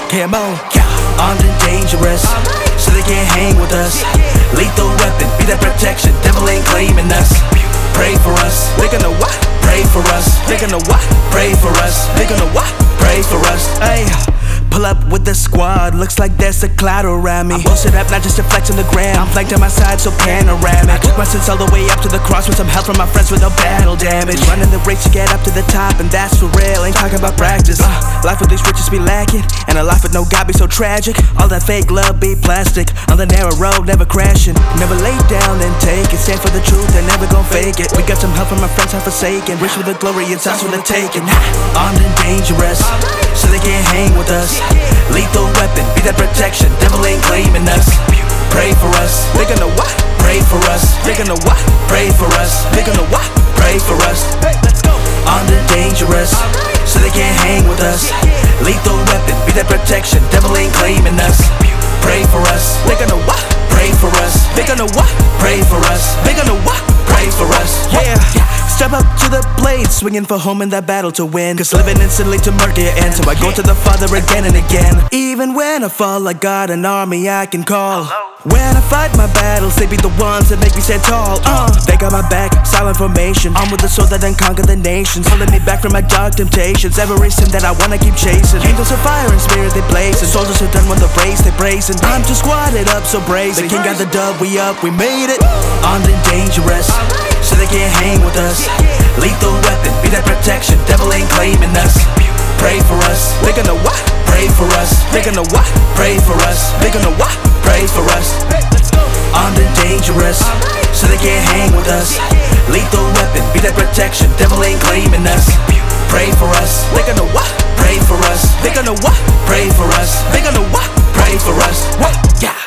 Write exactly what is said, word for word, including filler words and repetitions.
Come on, armed and dangerous, so they can't hang with us. Lethal weapon, be that protection, devil ain't claiming us. Pray for us, they gonna what? Pray for us, they gonna what? Pray for us, they gonna what? Pray for us, ayy. Pull up with the squad, looks like there's a cloud around me. I post it up, not just to flex on the gram. I'm flanked on my side, so panoramic. I took my sins all the way up to the cross with some help from my friends with no battle damage. Running the race to get up to the top, and that's for real, ain't talking about practice. uh, Life with these riches be lacking, and a life with no God be so tragic. All that fake love be plastic, on the narrow road, never crashing. Never lay down and take it, stand for the truth, and never gon' fake it. We got some help from my friends, unforsaken. Rich with the glory, it's us for the taking. Armed and dangerous, so they can't hang with us. Lethal weapon, be that protection, devil ain't claiming us. Pray for us, they gonna what? Pray for us, they gonna what? Pray for us, they gonna what? Pray for us. Armed and dangerous, so they can't hang with us. Lethal weapon, be that protection, devil ain't claiming us. Pray for us, they gonna what? Pray for us, they gonna what? Pray for us, they gonna what? Pray for us, yeah. Step up to the plate, swinging for home in that battle to win. Cause living instantly to murder your end, so I go to the Father again and again. Even when I fall, I got an army I can call. When I fight my battles, they be the ones that make me stand tall. Uh, they got my back, silent formation. I'm with the soul that done conquer the nations, holding me back from my dark temptations. Every sin that I wanna keep chasing. Angels of fire and spirit they blazing. Soldiers who done when the race they brazen. I'm just squatted up so brazen. The king got the dub, we up, we made it. Armed and dangerous, so they can't hang with us. Lethal weapon, be that protection, devil ain't claiming us. Pray for us, they gonna what? Pray for us, they gonna what? Pray for us, they gonna what? Pray for us. Armed and dangerous, so they can't hang with us. Lethal weapon, be that protection, devil ain't claiming us. Pray for us, they gonna what? Pray for us, they gonna what? Pray for us, they gonna what? Pray for us, what? Yeah.